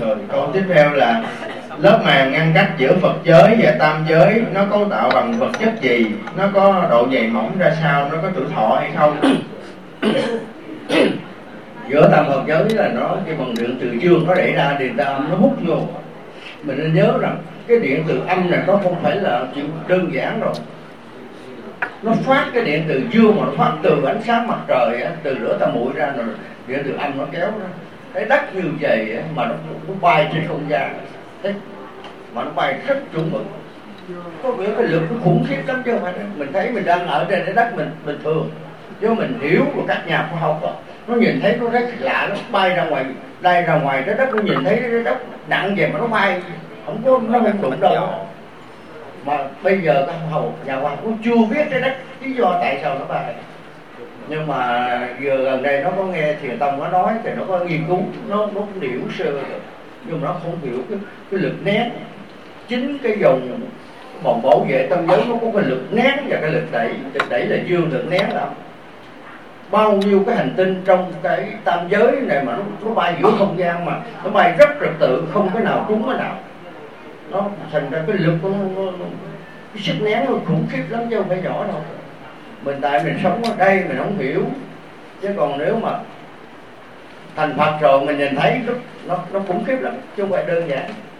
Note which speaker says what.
Speaker 1: Rồi câu tiếp theo là lớp màng ngăn cách giữa Phật giới và tam giới nó cấu tạo bằng vật chất gì, nó có độ dày mỏng ra sao, nó có tuổi thọ hay không?
Speaker 2: Giữa tam Phật giới là nó cái phần điện từ dương nó đẩy ra, điện từ âm nó hút vô. Mình nên nhớ rằng cái điện từ âm này nó không phải là chuyện đơn giản rồi. Nó phát cái điện từ dương mà nó phát từ ánh sáng mặt trời á, từ lửa tam muội ra, rồi điện từ âm nó kéo ra. Cái đất như vậy á, mà nó bay trên không gian, đấy, mà nó bay rất chuẩn mực. Có nghĩa cái lực nó khủng khiếp lắm chứ không phải. Mình thấy mình đang ở trên cái đất mình bình thường, chứ mình hiểu của các nhà khoa học đó, nó nhìn thấy nó rất lạ, nó bay ra ngoài, bay ra ngoài trái đất, nó nhìn thấy cái đất nặng vậy mà nó bay, không có, nó không đụng đâu. Mà bây giờ các nhà khoa học cũng chưa biết cái đất lý do tại sao nó bay. Nhưng mà giờ gần đây nó có nghe Thiền Tông nó nói thì nó có nghiên cứu, nó cũng hiểu sơ rồi, nhưng mà nó không hiểu cái lực nén. Chính cái dòng vòng bảo vệ tam giới nó có cái lực nén và cái lực đẩy. Lực đẩy là dương, lực nén là bao nhiêu cái hành tinh trong cái tam giới này mà nó bay giữa không gian, mà nó bay rất trật tự, không cái nào trúng cái nào. Nó thành ra cái lực cái sức nén nó khủng khiếp lắm chứ không phải nhỏ đâu. Mình tại mình sống ở đây mình không hiểu, chứ còn nếu mà thành Phật rồi mình nhìn thấy nó khủng khiếp lắm chứ không phải đơn giản.